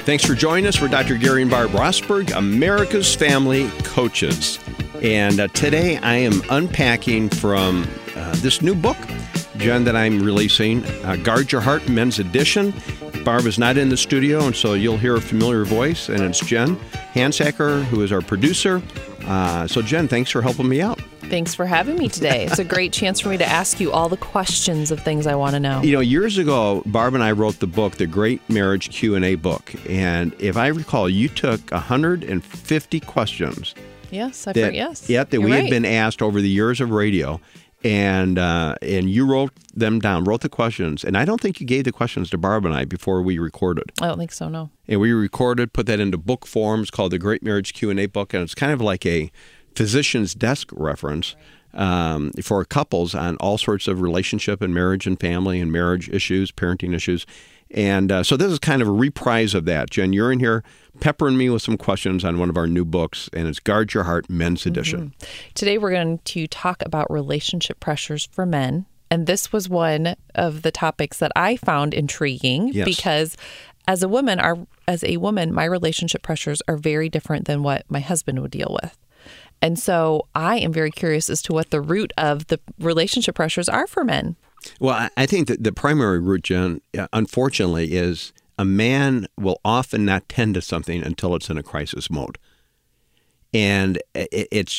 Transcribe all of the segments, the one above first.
Thanks for joining us. We're Dr. Gary and Barb Rosberg, America's Family Coaches. And today I am unpacking from this new book, Jen, that I'm releasing, Guard Your Heart, Men's Edition. Barb is not in the studio, and so you'll hear a familiar voice, and it's Jen Hansacker, who is our producer. So, Jen, thanks for helping me out. Thanks for having me today. It's a great chance for me to ask you all the questions of things I want to know. You know, years ago, Barb and I wrote the book, The Great Marriage Q&A Book. And if I recall, you took 150 questions. Yes, yes. Yeah, that we had been asked over the years of radio. And you wrote them down, wrote the questions. And I don't think you gave the questions to Barb and I before we recorded. I don't think so, no. And we recorded, put that into book forms called The Great Marriage Q&A Book. And it's kind of like a physician's desk reference for couples on all sorts of relationship and marriage and family and marriage issues, parenting issues. And so this is kind of a reprise of that. Jen, you're in here peppering me with some questions on one of our new books, and it's Guard Your Heart, Men's Edition. Today we're going to talk about relationship pressures for men. And this was one of the topics that I found intriguing because as a woman, my relationship pressures are very different than what my husband would deal with. And so I am very curious as to what the root of the relationship pressures are for men. Well, I think that the primary root, Jen, unfortunately, is a man will often not tend to something until it's in a crisis mode. And it's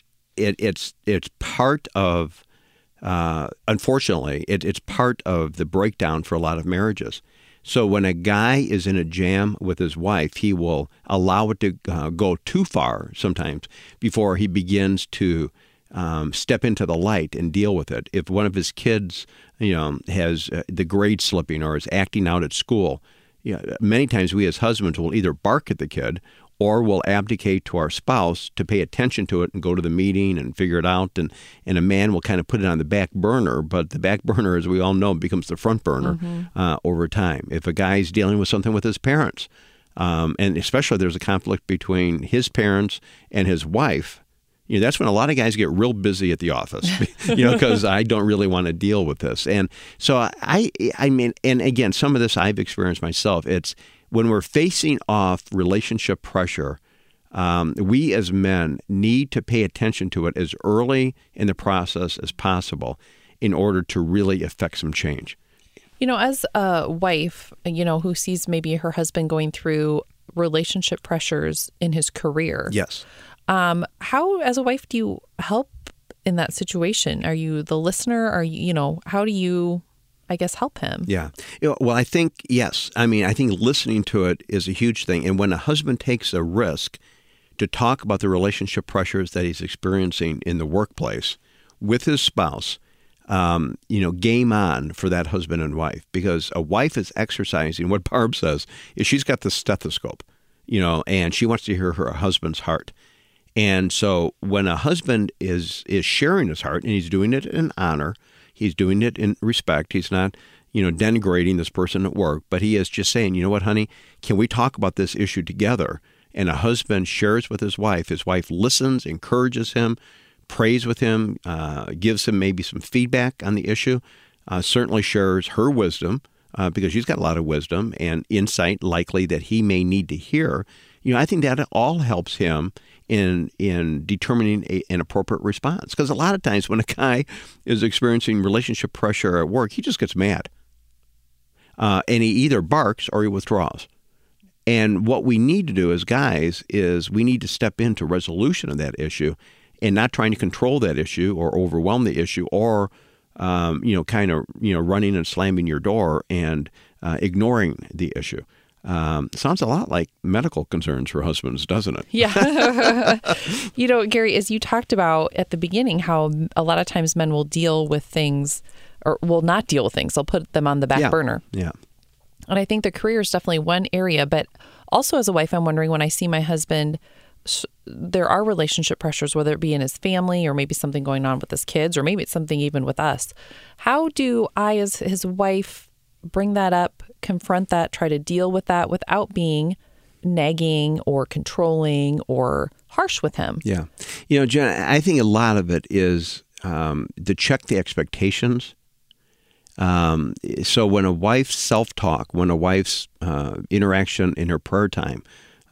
part of, unfortunately, it's part of the breakdown for a lot of marriages. So when a guy is in a jam with his wife, he will allow it to go too far sometimes before he begins to step into the light and deal with it. If one of his kids, has the grade slipping or is acting out at school, many times we as husbands will either bark at the kid or will abdicate to our spouse to pay attention to it and go to the meeting and figure it out. And a man will kind of put it on the back burner, but the back burner, as we all know, becomes the front burner over time. If a guy's dealing with something with his parents, and especially there's a conflict between his parents and his wife, that's when a lot of guys get real busy at the office, because I don't really want to deal with this. And so I mean, and again, some of this I've experienced myself. It's when we're facing off relationship pressure, we as men need to pay attention to it as early in the process as possible in order to really affect some change. As a wife, who sees maybe her husband going through relationship pressures in his career. Yes. How, as a wife, do you help in that situation? Are you the listener? How do you, help him? Yeah. Well, I think, yes. I think listening to it is a huge thing. And when a husband takes a risk to talk about the relationship pressures that he's experiencing in the workplace with his spouse, game on for that husband and wife. Because a wife is exercising, what Barb says, is she's got the stethoscope, and she wants to hear her husband's heart. And so when a husband is sharing his heart, and he's doing it in honor, he's doing it in respect, he's not, denigrating this person at work, but he is just saying, you know what, honey, can we talk about this issue together? And a husband shares with his wife listens, encourages him, prays with him, gives him maybe some feedback on the issue, certainly shares her wisdom, because she's got a lot of wisdom and insight likely that he may need to hear. I think that all helps him in determining an appropriate response. Because a lot of times when a guy is experiencing relationship pressure at work, he just gets mad. And he either barks or he withdraws. And what we need to do as guys is we need to step into resolution of that issue and not trying to control that issue or overwhelm the issue or, running and slamming your door and ignoring the issue. Sounds a lot like medical concerns for husbands, doesn't it? Yeah. Gary, as you talked about at the beginning, how a lot of times men will deal with things or will not deal with things. They'll put them on the back burner. Yeah. And I think the career is definitely one area. But also as a wife, I'm wondering when I see my husband, there are relationship pressures, whether it be in his family or maybe something going on with his kids or maybe it's something even with us. How do I, as his wife, bring that up, confront that, try to deal with that without being nagging or controlling or harsh with him? Yeah. Jen, I think a lot of it is to check the expectations. So when a wife's self-talk, when a wife's interaction in her prayer time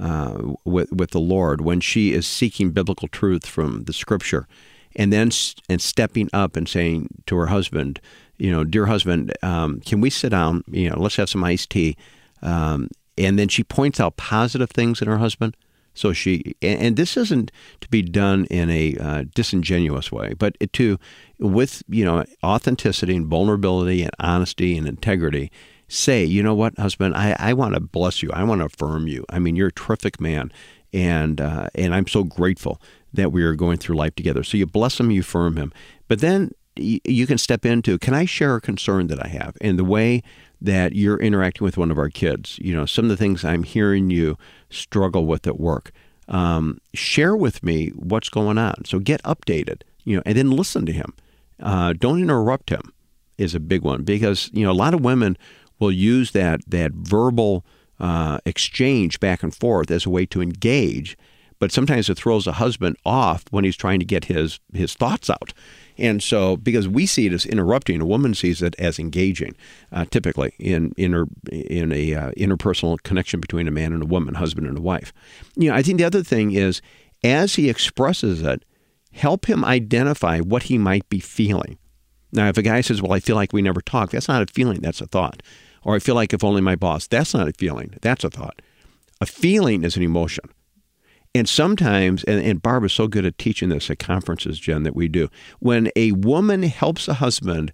with the Lord, when she is seeking biblical truth from the Scripture, and then stepping up and saying to her husband, dear husband, can we sit down? Let's have some iced tea. And then she points out positive things in her husband. So and this isn't to be done in a disingenuous way, but with authenticity and vulnerability and honesty and integrity, say, you know what, husband, I want to bless you. I want to affirm you. I mean, you're a terrific man, and I'm so grateful that we are going through life together. So you bless him, you affirm him, but then you can step into, can I share a concern that I have? And the way that you're interacting with one of our kids, some of the things I'm hearing you struggle with at work, share with me what's going on. So get updated, and then listen to him. Don't interrupt him is a big one, because, a lot of women will use that verbal exchange back and forth as a way to engage, but sometimes it throws a husband off when he's trying to get his thoughts out. And so, because we see it as interrupting, a woman sees it as engaging, typically in a interpersonal connection between a man and a woman, husband and a wife. I think the other thing is, as he expresses it, help him identify what he might be feeling. Now, if a guy says, well, I feel like we never talk, that's not a feeling, that's a thought. Or I feel like if only my boss, that's not a feeling, that's a thought. A feeling is an emotion. And sometimes, and Barb is so good at teaching this at conferences, Jen, that we do, when a woman helps a husband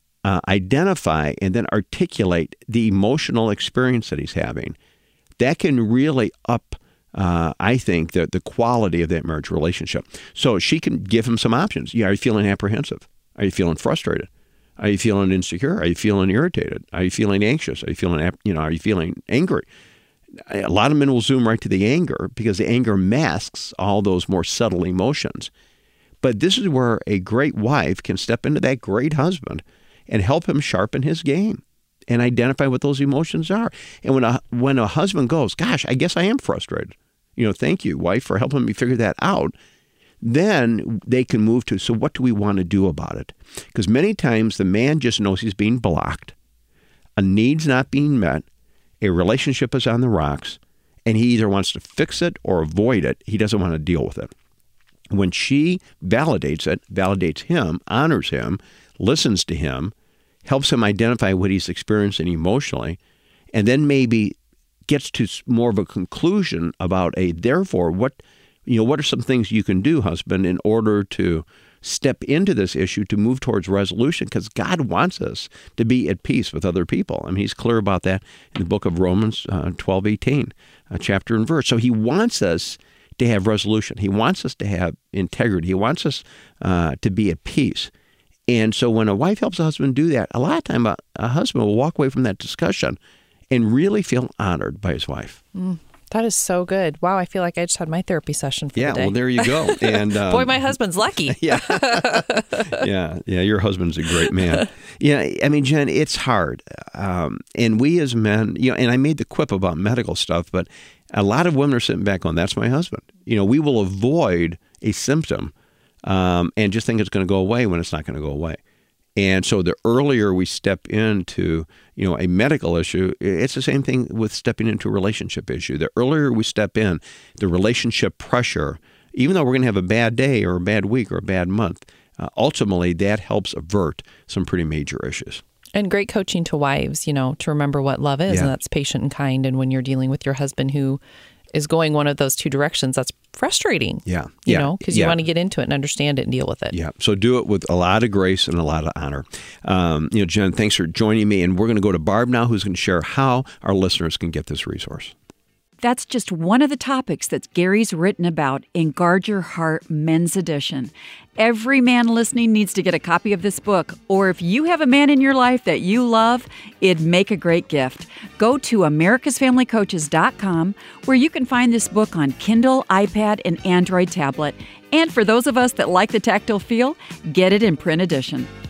identify and then articulate the emotional experience that he's having, that can really up, I think, the quality of that marriage relationship. So she can give him some options. Are you feeling apprehensive? Are you feeling frustrated? Are you feeling insecure? Are you feeling irritated? Are you feeling anxious? Are you feeling, are you feeling angry? A lot of men will zoom right to the anger, because the anger masks all those more subtle emotions. But this is where a great wife can step into that great husband and help him sharpen his game and identify what those emotions are. And when a husband goes, gosh, I guess I am frustrated. Thank you, wife, for helping me figure that out. Then they can move to, so what do we want to do about it? Because many times the man just knows he's being blocked, a need's not being met, a relationship is on the rocks, and he either wants to fix it or avoid it. He doesn't want to deal with it. When she validates it, validates him, honors him, listens to him, helps him identify what he's experiencing emotionally, and then maybe gets to more of a conclusion about therefore, what are some things you can do, husband, in order to step into this issue to move towards resolution, because God wants us to be at peace with other people. I mean, he's clear about that in the book of Romans 12:18, chapter and verse. So he wants us to have resolution. He wants us to have integrity. He wants us to be at peace. And so when a wife helps a husband do that, a lot of time a husband will walk away from that discussion and really feel honored by his wife. That is so good. Wow, I feel like I just had my therapy session for the day. Yeah, well, there you go. And boy, my husband's lucky. Yeah, your husband's a great man. Yeah, I mean, Jen, it's hard. And we as men, and I made the quip about medical stuff, but a lot of women are sitting back going, that's my husband. We will avoid a symptom and just think it's going to go away when it's not going to go away. And so the earlier we step into, a medical issue, it's the same thing with stepping into a relationship issue. The earlier we step in, the relationship pressure, even though we're going to have a bad day or a bad week or a bad month, ultimately that helps avert some pretty major issues. And great coaching to wives, to remember what love is, and that's patient and kind. And when you're dealing with your husband who is going one of those two directions, that's frustrating. Because you want to get into it and understand it and deal with it. Yeah. So do it with a lot of grace and a lot of honor. Jen, thanks for joining me. And we're going to go to Barb now, who's going to share how our listeners can get this resource. That's just one of the topics that Gary's written about in Guard Your Heart Men's Edition. Every man listening needs to get a copy of this book, or if you have a man in your life that you love, it'd make a great gift. Go to americasfamilycoaches.com, where you can find this book on Kindle, iPad, and Android tablet. And for those of us that like the tactile feel, get it in print edition.